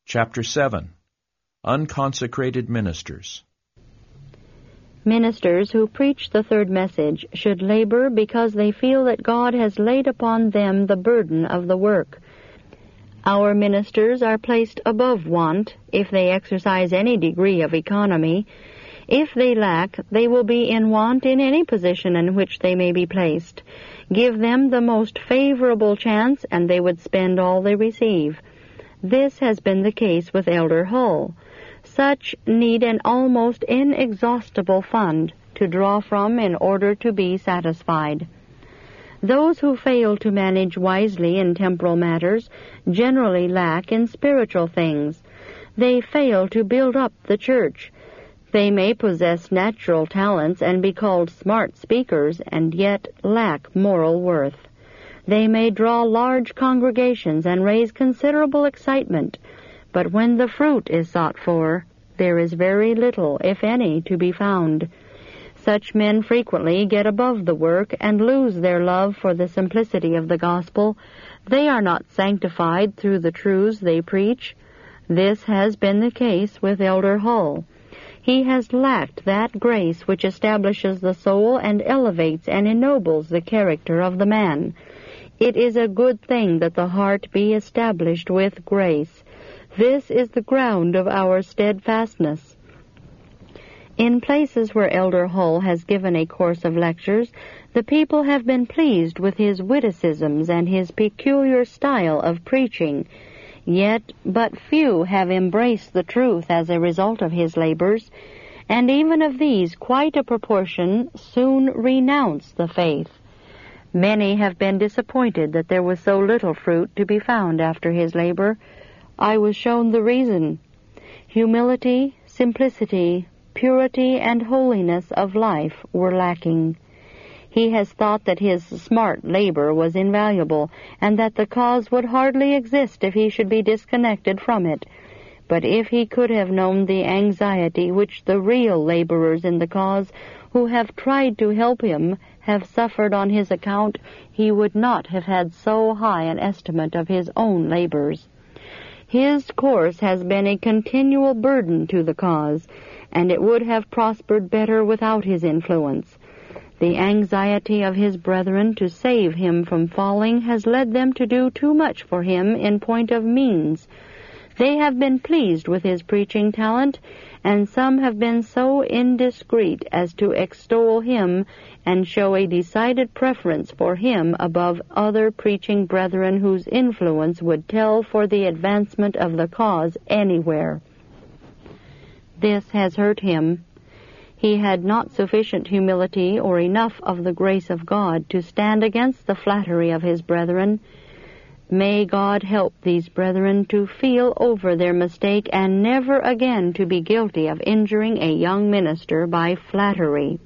Chapter 7. Unconsecrated Ministers. Ministers who preach the third message should labor because they feel that God has laid upon them the burden of the work. Our ministers are placed above want if they exercise any degree of economy. If they lack, they will be in want in any position in which they may be placed. Give them the most favorable chance, and they would spend all they receive. This has been the case with Elder Hull. Such need an almost inexhaustible fund to draw from in order to be satisfied. Those who fail to manage wisely in temporal matters generally lack in spiritual things. They fail to build up the church. They may possess natural talents and be called smart speakers and yet lack moral worth. They may draw large congregations and raise considerable excitement, but when the fruit is sought for, there is very little, if any, to be found. Such men frequently get above the work and lose their love for the simplicity of the gospel. They are not sanctified through the truths they preach. This has been the case with Elder Hull. He has lacked that grace which establishes the soul and elevates and ennobles the character of the man. It is a good thing that the heart be established with grace. This is the ground of our steadfastness. In places where Elder Hull has given a course of lectures, the people have been pleased with his witticisms and his peculiar style of preaching. Yet but few have embraced the truth as a result of his labors, and even of these quite a proportion soon renounce the faith. Many have been disappointed that there was so little fruit to be found after his labor. I was shown the reason. Humility, simplicity, purity, and holiness of life were lacking. He has thought that his smart labor was invaluable, and that the cause would hardly exist if he should be disconnected from it. But if he could have known the anxiety which the real laborers in the cause, who have tried to help him, have suffered on his account, he would not have had so high an estimate of his own labors. His course has been a continual burden to the cause, and it would have prospered better without his influence. The anxiety of his brethren to save him from falling has led them to do too much for him in point of means. They have been pleased with his preaching talent, and some have been so indiscreet as to extol him and show a decided preference for him above other preaching brethren whose influence would tell for the advancement of the cause anywhere. This has hurt him. He had not sufficient humility or enough of the grace of God to stand against the flattery of his brethren. May God help these brethren to feel over their mistake and never again to be guilty of injuring a young minister by flattery.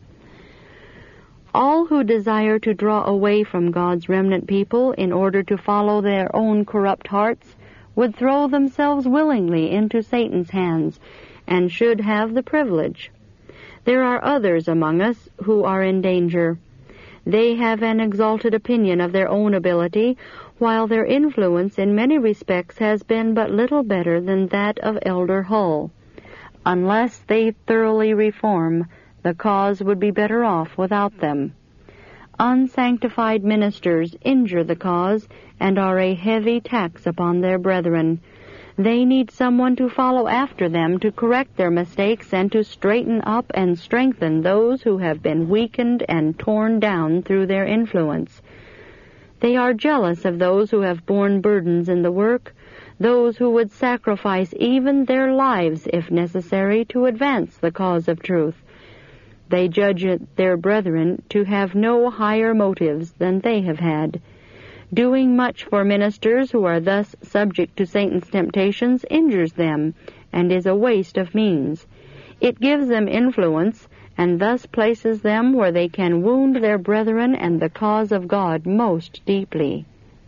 All who desire to draw away from God's remnant people in order to follow their own corrupt hearts would throw themselves willingly into Satan's hands, and should have the privilege. There are others among us who are in danger. They have an exalted opinion of their own ability, while their influence in many respects has been but little better than that of Elder Hull. Unless they thoroughly reform, the cause would be better off without them. Unsanctified ministers injure the cause and are a heavy tax upon their brethren. They need someone to follow after them to correct their mistakes and to straighten up and strengthen those who have been weakened and torn down through their influence. They are jealous of those who have borne burdens in the work, those who would sacrifice even their lives, if necessary, to advance the cause of truth. They judge their brethren to have no higher motives than they have had. Doing much for ministers who are thus subject to Satan's temptations injures them and is a waste of means. It gives them influence and thus places them where they can wound their brethren and the cause of God most deeply.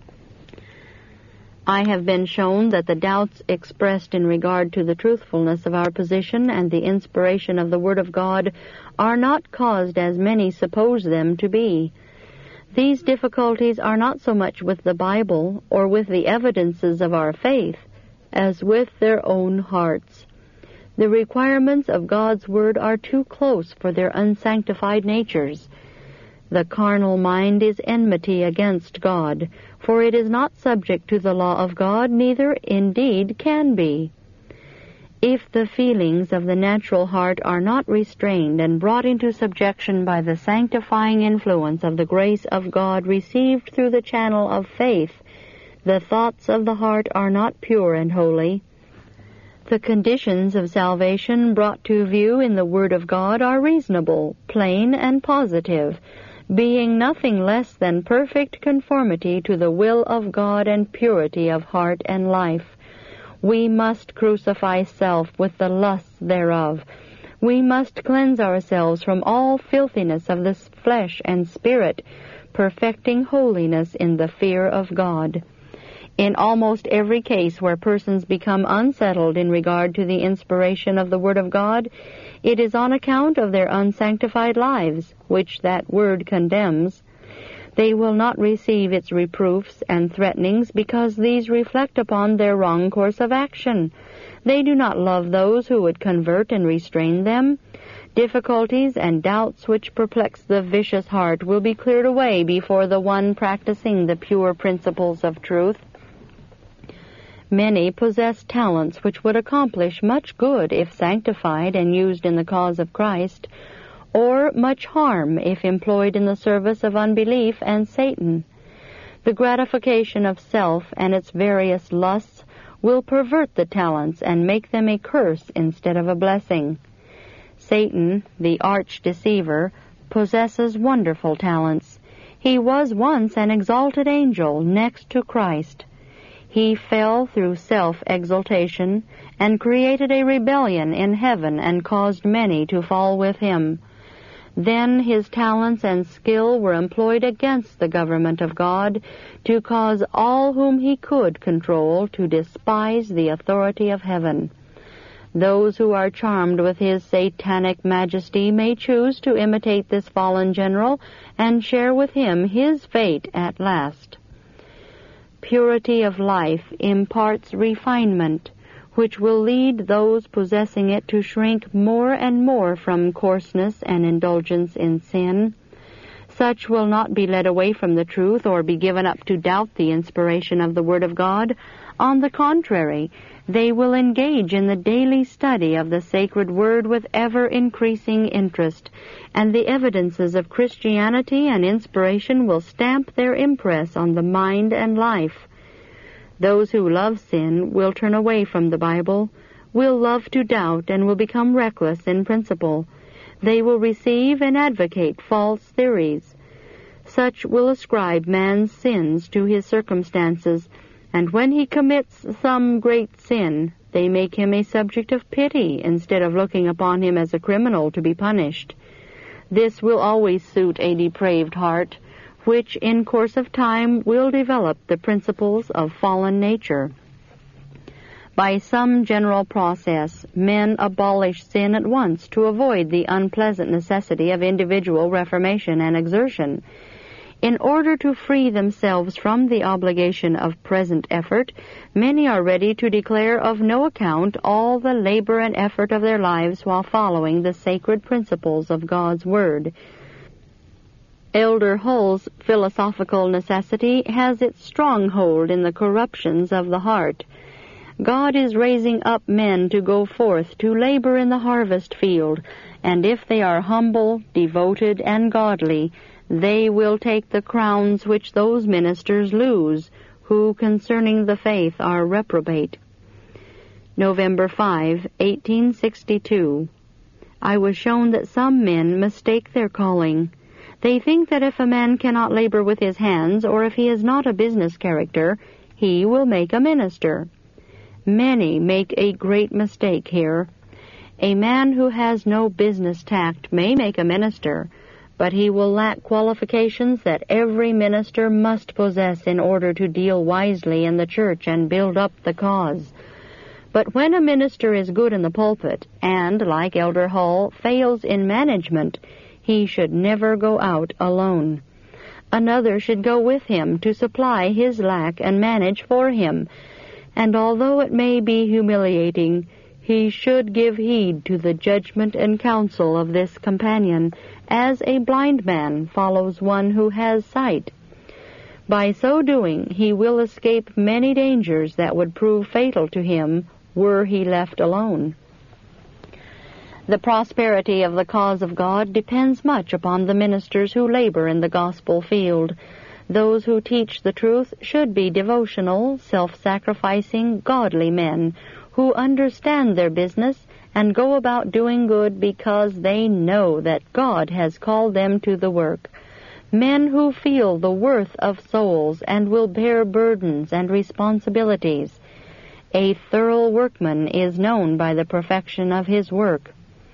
I have been shown that the doubts expressed in regard to the truthfulness of our position and the inspiration of the Word of God are not caused as many suppose them to be. These difficulties are not so much with the Bible or with the evidences of our faith as with their own hearts. The requirements of God's Word are too close for their unsanctified natures. The carnal mind is enmity against God, for it is not subject to the law of God, neither indeed can be. If the feelings of the natural heart are not restrained and brought into subjection by the sanctifying influence of the grace of God received through the channel of faith, the thoughts of the heart are not pure and holy. The conditions of salvation brought to view in the Word of God are reasonable, plain, and positive, being nothing less than perfect conformity to the will of God and purity of heart and life. We must crucify self with the lusts thereof. We must cleanse ourselves from all filthiness of the flesh and spirit, perfecting holiness in the fear of God. In almost every case where persons become unsettled in regard to the inspiration of the Word of God, it is on account of their unsanctified lives, which that Word condemns. They will not receive its reproofs and threatenings because these reflect upon their wrong course of action. They do not love those who would convert and restrain them. Difficulties and doubts which perplex the vicious heart will be cleared away before the one practicing the pure principles of truth. Many possess talents which would accomplish much good if sanctified and used in the cause of Christ, or much harm if employed in the service of unbelief and Satan. The gratification of self and its various lusts will pervert the talents and make them a curse instead of a blessing. Satan, the arch-deceiver, possesses wonderful talents. He was once an exalted angel next to Christ. He fell through self-exaltation and created a rebellion in heaven and caused many to fall with him. Then his talents and skill were employed against the government of God to cause all whom he could control to despise the authority of heaven. Those who are charmed with his satanic majesty may choose to imitate this fallen general and share with him his fate at last. Purity of life imparts refinement, which will lead those possessing it to shrink more and more from coarseness and indulgence in sin. Such will not be led away from the truth or be given up to doubt the inspiration of the Word of God. On the contrary, they will engage in the daily study of the sacred Word with ever-increasing interest, and the evidences of Christianity and inspiration will stamp their impress on the mind and life. Those who love sin will turn away from the Bible, will love to doubt, and will become reckless in principle. They will receive and advocate false theories. Such will ascribe man's sins to his circumstances, and when he commits some great sin, they make him a subject of pity instead of looking upon him as a criminal to be punished. This will always suit a depraved heart, which in course of time will develop the principles of fallen nature. By some general process, men abolish sin at once to avoid the unpleasant necessity of individual reformation and exertion. In order to free themselves from the obligation of present effort, many are ready to declare of no account all the labor and effort of their lives while following the sacred principles of God's Word. Elder Hull's philosophical necessity has its stronghold in the corruptions of the heart. God is raising up men to go forth to labor in the harvest field, and if they are humble, devoted, and godly, they will take the crowns which those ministers lose, who concerning the faith are reprobate. November 5, 1862. I was shown that some men mistake their calling. They think that if a man cannot labor with his hands, or if he is not a business character, he will make a minister. Many make a great mistake here. A man who has no business tact may make a minister, but he will lack qualifications that every minister must possess in order to deal wisely in the church and build up the cause. But when a minister is good in the pulpit, and, like Elder Hull, fails in management, he should never go out alone. Another should go with him to supply his lack and manage for him, and although it may be humiliating, he should give heed to the judgment and counsel of this companion, as a blind man follows one who has sight. By so doing, he will escape many dangers that would prove fatal to him were he left alone. The prosperity of the cause of God depends much upon the ministers who labor in the gospel field. Those who teach the truth should be devotional, self-sacrificing, godly men who understand their business and go about doing good because they know that God has called them to the work. Men who feel the worth of souls and will bear burdens and responsibilities. A thorough workman is known by the perfection of his work.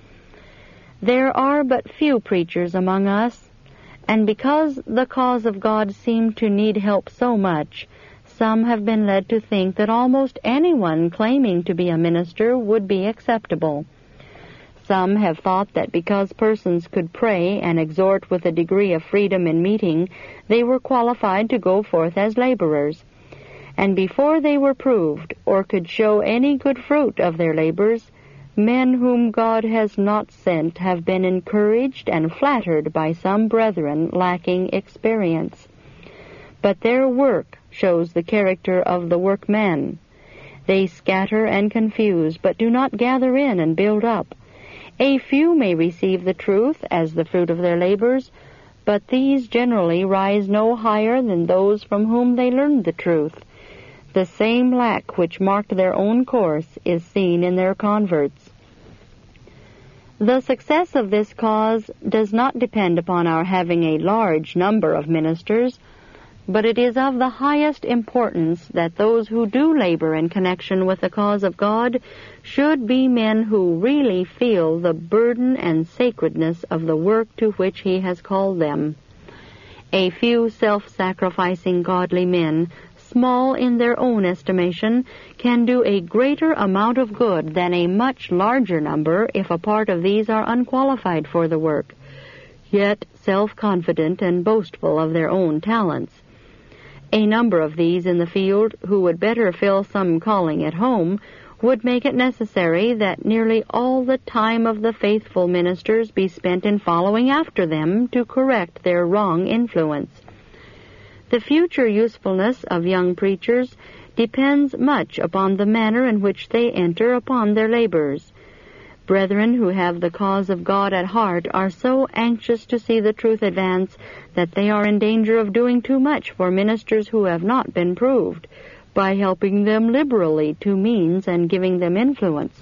There are but few preachers among us, and because the cause of God seemed to need help so much, some have been led to think that almost anyone claiming to be a minister would be acceptable. Some have thought that because persons could pray and exhort with a degree of freedom in meeting, they were qualified to go forth as laborers. And before they were proved, or could show any good fruit of their labors, men whom God has not sent have been encouraged and flattered by some brethren lacking experience. But their work shows the character of the workmen. They scatter and confuse, but do not gather in and build up. A few may receive the truth as the fruit of their labors, but these generally rise no higher than those from whom they learned the truth. The same lack which marked their own course is seen in their converts. The success of this cause does not depend upon our having a large number of ministers, but it is of the highest importance that those who do labor in connection with the cause of God should be men who really feel the burden and sacredness of the work to which He has called them. A few self-sacrificing godly men, small in their own estimation, can do a greater amount of good than a much larger number if a part of these are unqualified for the work, yet self-confident and boastful of their own talents. A number of these in the field who would better fill some calling at home would make it necessary that nearly all the time of the faithful ministers be spent in following after them to correct their wrong influence. The future usefulness of young preachers depends much upon the manner in which they enter upon their labors. Brethren who have the cause of God at heart are so anxious to see the truth advance that they are in danger of doing too much for ministers who have not been proved, by helping them liberally to means and giving them influence.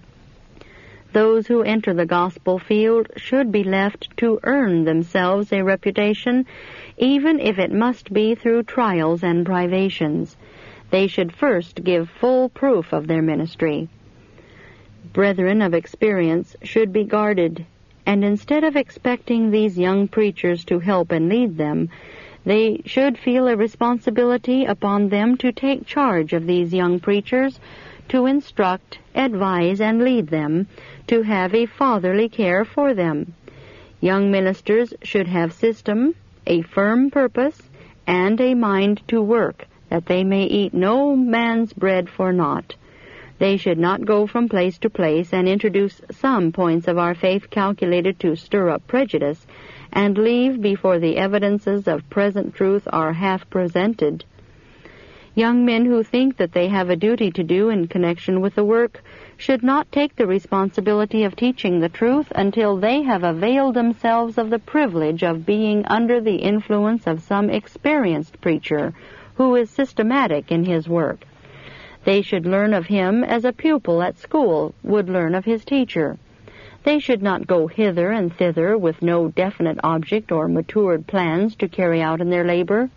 Those who enter the gospel field should be left to earn themselves a reputation, even if it must be through trials and privations. They should first give full proof of their ministry. Brethren of experience should be guarded, and instead of expecting these young preachers to help and lead them, they should feel a responsibility upon them to take charge of these young preachers, to instruct, advise, and lead them, to have a fatherly care for them. Young ministers should have system, a firm purpose, and a mind to work, that they may eat no man's bread for naught. They should not go from place to place and introduce some points of our faith calculated to stir up prejudice, and leave before the evidences of present truth are half presented. Young men who think that they have a duty to do in connection with the work should not take the responsibility of teaching the truth until they have availed themselves of the privilege of being under the influence of some experienced preacher who is systematic in his work. They should learn of him as a pupil at school would learn of his teacher. They should not go hither and thither with no definite object or matured plans to carry out in their labor.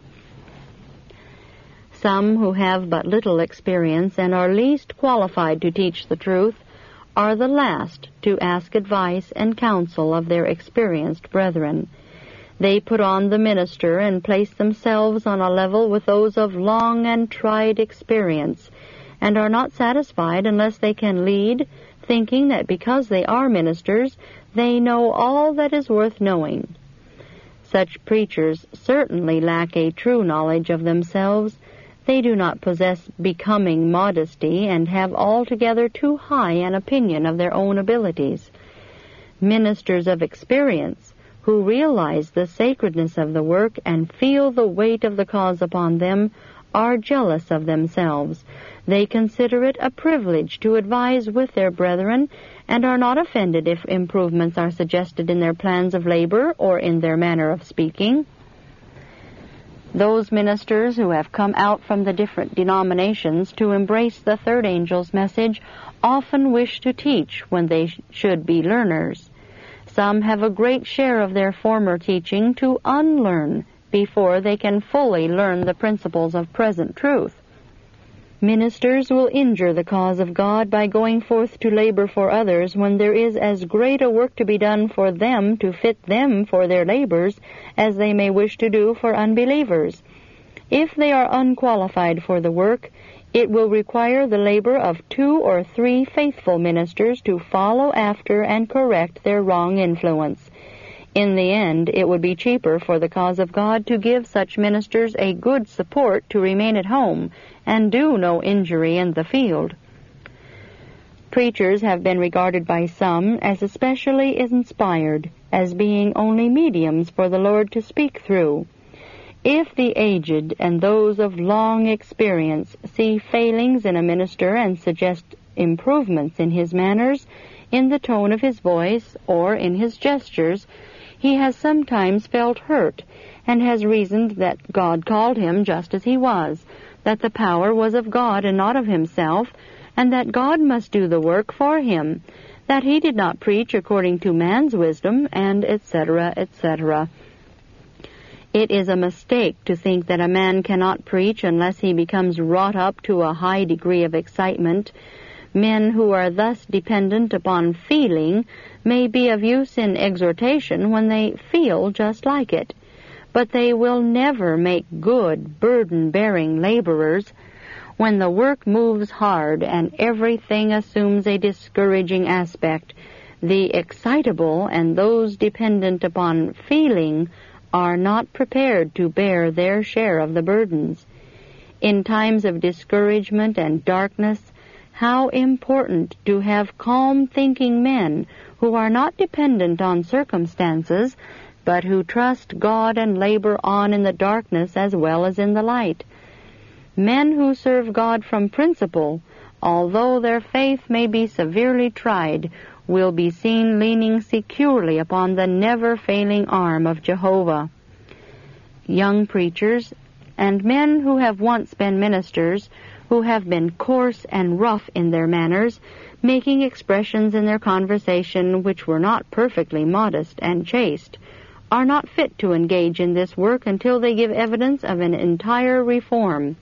Some who have but little experience and are least qualified to teach the truth are the last to ask advice and counsel of their experienced brethren. They put on the minister and place themselves on a level with those of long and tried experience, and are not satisfied unless they can lead, thinking that because they are ministers, they know all that is worth knowing. Such preachers certainly lack a true knowledge of themselves. They do not possess becoming modesty and have altogether too high an opinion of their own abilities. Ministers of experience, who realize the sacredness of the work and feel the weight of the cause upon them, are jealous of themselves. They consider it a privilege to advise with their brethren, and are not offended if improvements are suggested in their plans of labor or in their manner of speaking. Those ministers who have come out from the different denominations to embrace the third angel's message often wish to teach when they should be learners. Some have a great share of their former teaching to unlearn before they can fully learn the principles of present truth. Ministers will injure the cause of God by going forth to labor for others when there is as great a work to be done for them to fit them for their labors as they may wish to do for unbelievers. If they are unqualified for the work, it will require the labor of 2 or 3 faithful ministers to follow after and correct their wrong influence. In the end, it would be cheaper for the cause of God to give such ministers a good support to remain at home and do no injury in the field. Preachers have been regarded by some as especially inspired, as being only mediums for the Lord to speak through. If the aged and those of long experience see failings in a minister and suggest improvements in his manners, in the tone of his voice, or in his gestures, he has sometimes felt hurt, and has reasoned that God called him just as he was, that the power was of God and not of himself, and that God must do the work for him, that he did not preach according to man's wisdom, and etc., etc. It is a mistake to think that a man cannot preach unless he becomes wrought up to a high degree of excitement. Men who are thus dependent upon feeling may be of use in exhortation when they feel just like it, but they will never make good, burden-bearing laborers. When the work moves hard and everything assumes a discouraging aspect, the excitable and those dependent upon feeling are not prepared to bear their share of the burdens. In times of discouragement and darkness, how important to have calm thinking men who are not dependent on circumstances, but who trust God and labor on in the darkness as well as in the light. Men who serve God from principle, although their faith may be severely tried, will be seen leaning securely upon the never-failing arm of Jehovah. Young preachers and men who have once been ministers, who have been coarse and rough in their manners, making expressions in their conversation which were not perfectly modest and chaste, are not fit to engage in this work until they give evidence of an entire reform.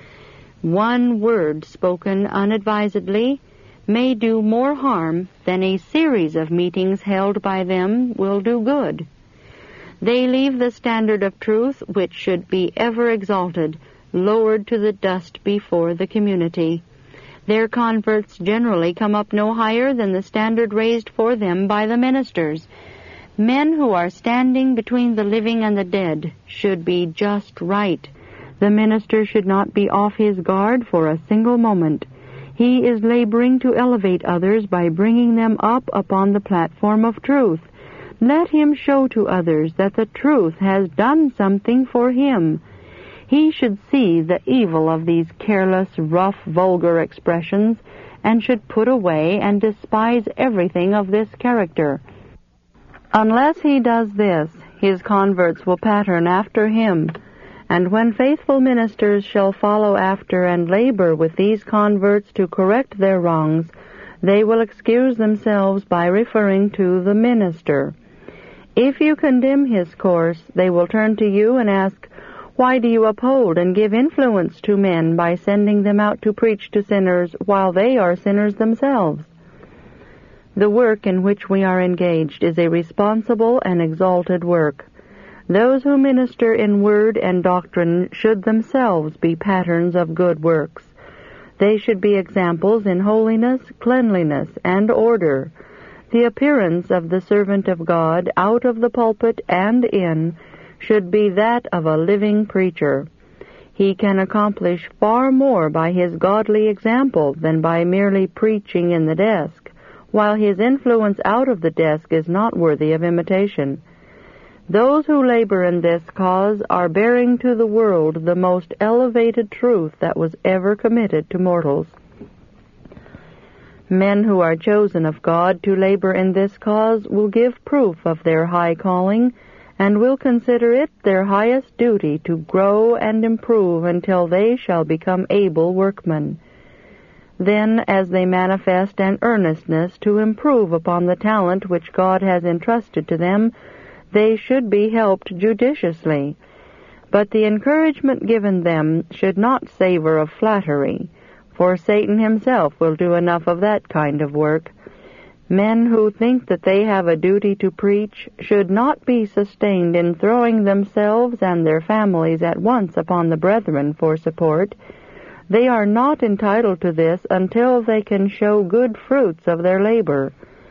One word spoken unadvisedly may do more harm than a series of meetings held by them will do good. They leave the standard of truth, which should be ever exalted, lowered to the dust before the community. Their converts generally come up no higher than the standard raised for them by the ministers. Men who are standing between the living and the dead should be just right. The minister should not be off his guard for a single moment. He is laboring to elevate others by bringing them up upon the platform of truth. Let him show to others that the truth has done something for him. He should see the evil of these careless, rough, vulgar expressions, and should put away and despise everything of this character. Unless he does this, his converts will pattern after him, and when faithful ministers shall follow after and labor with these converts to correct their wrongs, they will excuse themselves by referring to the minister. If you condemn his course, they will turn to you and ask, "Why do you uphold and give influence to men by sending them out to preach to sinners while they are sinners themselves?" The work in which we are engaged is a responsible and exalted work. Those who minister in word and doctrine should themselves be patterns of good works. They should be examples in holiness, cleanliness, and order. The appearance of the servant of God out of the pulpit and in should be that of a living preacher. He can accomplish far more by his godly example than by merely preaching in the desk, while his influence out of the desk is not worthy of imitation. Those who labor in this cause are bearing to the world the most elevated truth that was ever committed to mortals. Men who are chosen of God to labor in this cause will give proof of their high calling, and will consider it their highest duty to grow and improve until they shall become able workmen. Then, as they manifest an earnestness to improve upon the talent which God has entrusted to them, they should be helped judiciously. But the encouragement given them should not savor of flattery, for Satan himself will do enough of that kind of work. Men who think that they have a duty to preach should not be sustained in throwing themselves and their families at once upon the brethren for support. They are not entitled to this until they can show good fruits of their labor.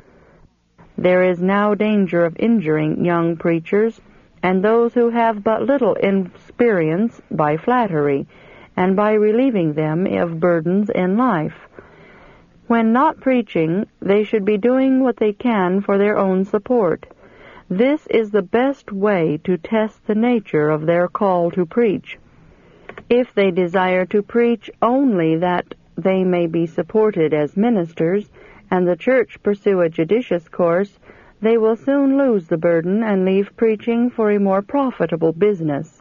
There is now danger of injuring young preachers and those who have but little experience by flattery, and by relieving them of burdens in life. When not preaching, they should be doing what they can for their own support. This is the best way to test the nature of their call to preach. If they desire to preach only that they may be supported as ministers, and the church pursue a judicious course, they will soon lose the burden and leave preaching for a more profitable business.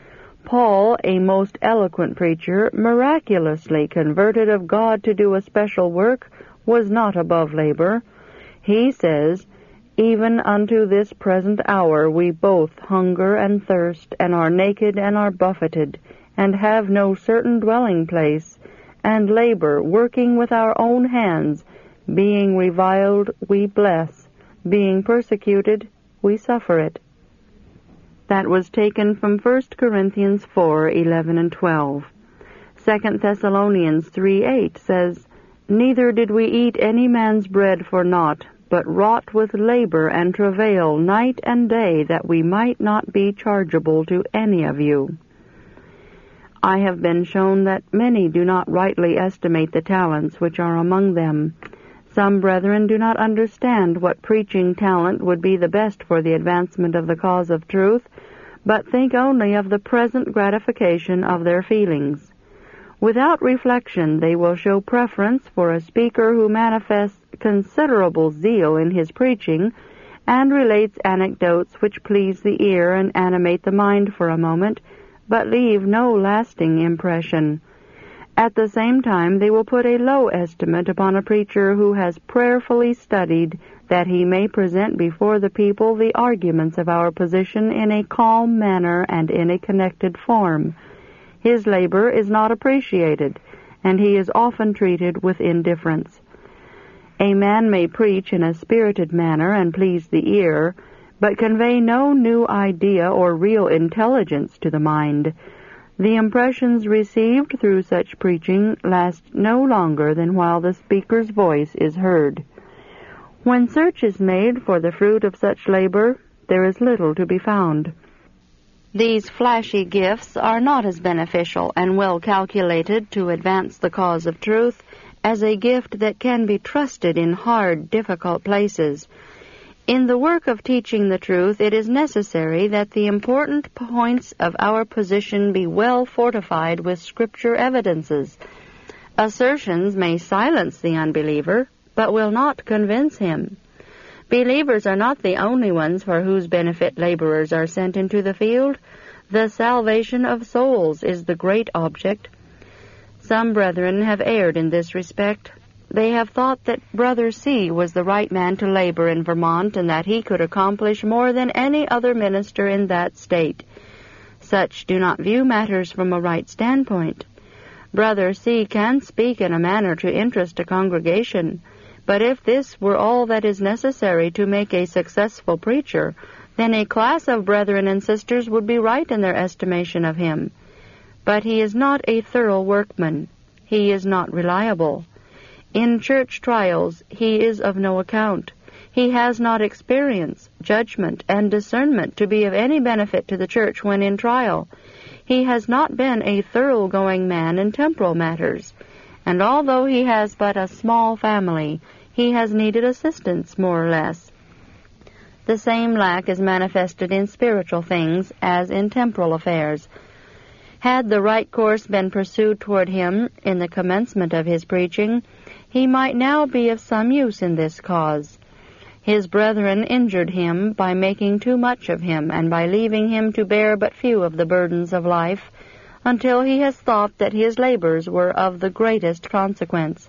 Paul, a most eloquent preacher, miraculously converted of God to do a special work, was not above labor. He says, "Even unto this present hour we both hunger and thirst, and are naked and are buffeted, and have no certain dwelling place, and labor, working with our own hands, being reviled, we bless, being persecuted, we suffer it." That was taken from 1 Corinthians 4:11 and 12. 2 Thessalonians 3:8 says, "Neither did we eat any man's bread for naught, but wrought with labor and travail night and day, that we might not be chargeable to any of you." I have been shown that many do not rightly estimate the talents which are among them. Some brethren do not understand what preaching talent would be the best for the advancement of the cause of truth, but think only of the present gratification of their feelings. Without reflection, they will show preference for a speaker who manifests considerable zeal in his preaching, and relates anecdotes which please the ear and animate the mind for a moment, but leave no lasting impression. At the same time, they will put a low estimate upon a preacher who has prayerfully studied that he may present before the people the arguments of our position in a calm manner and in a connected form. His labor is not appreciated, and he is often treated with indifference. A man may preach in a spirited manner and please the ear, but convey no new idea or real intelligence to the mind. The impressions received through such preaching last no longer than while the speaker's voice is heard. When search is made for the fruit of such labor, there is little to be found. These flashy gifts are not as beneficial and well calculated to advance the cause of truth as a gift that can be trusted in hard, difficult places. In the work of teaching the truth, it is necessary that the important points of our position be well fortified with Scripture evidences. Assertions may silence the unbeliever, but will not convince him. Believers are not the only ones for whose benefit laborers are sent into the field. The salvation of souls is the great object. Some brethren have erred in this respect. They have thought that Brother C. was the right man to labor in Vermont, and that he could accomplish more than any other minister in that state. Such do not view matters from a right standpoint. Brother C. can speak in a manner to interest a congregation, but if this were all that is necessary to make a successful preacher, then a class of brethren and sisters would be right in their estimation of him. But he is not a thorough workman. He is not reliable. In church trials, he is of no account. He has not experience, judgment, and discernment to be of any benefit to the church when in trial. he has not been a thoroughgoing man in temporal matters, and although he has but a small family, he has needed assistance, more or less. The same lack is manifested in spiritual things as in temporal affairs. Had the right course been pursued toward him in the commencement of his preaching, he might now be of some use in this cause. His brethren injured him by making too much of him, and by leaving him to bear but few of the burdens of life, until he has thought that his labors were of the greatest consequence.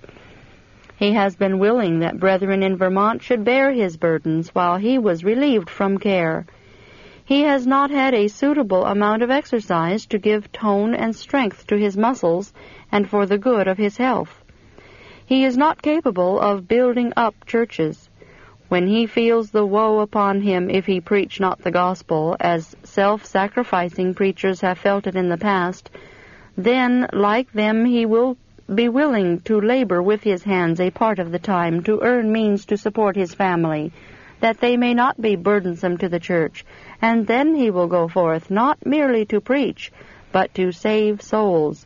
He has been willing that brethren in Vermont should bear his burdens while he was relieved from care. He has not had a suitable amount of exercise to give tone and strength to his muscles and for the good of his health. He is not capable of building up churches. When he feels the woe upon him if he preach not the gospel, as self-sacrificing preachers have felt it in the past, then, like them, he will be willing to labor with his hands a part of the time to earn means to support his family, that they may not be burdensome to the church, and then he will go forth not merely to preach, but to save souls.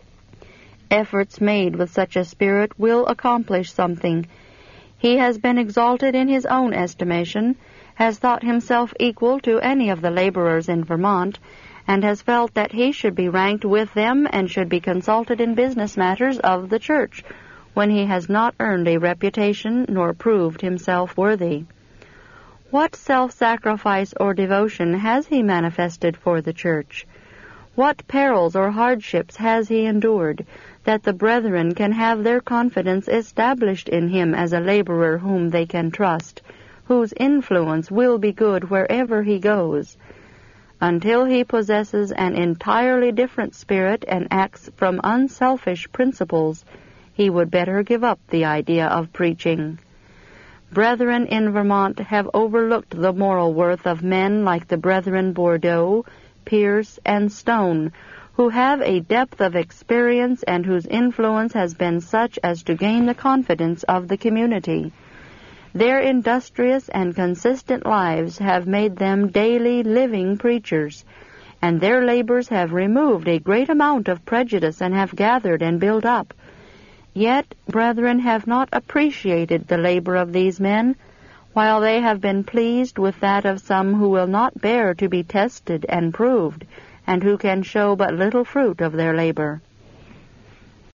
Efforts made with such a spirit will accomplish something. He has been exalted in his own estimation, has thought himself equal to any of the laborers in Vermont, and has felt that he should be ranked with them and should be consulted in business matters of the church, when he has not earned a reputation nor proved himself worthy. What self-sacrifice or devotion has he manifested for the church? What perils or hardships has he endured, that the brethren can have their confidence established in him as a laborer whom they can trust, whose influence will be good wherever he goes? Until he possesses an entirely different spirit and acts from unselfish principles, he would better give up the idea of preaching. Brethren in Vermont have overlooked the moral worth of men like the Brethren Bordeaux, Pierce, and Stone, who have a depth of experience and whose influence has been such as to gain the confidence of the community. Their industrious and consistent lives have made them daily living preachers, and their labors have removed a great amount of prejudice and have gathered and built up. Yet, brethren have not appreciated the labor of these men, while they have been pleased with that of some who will not bear to be tested and proved, and who can show but little fruit of their labor.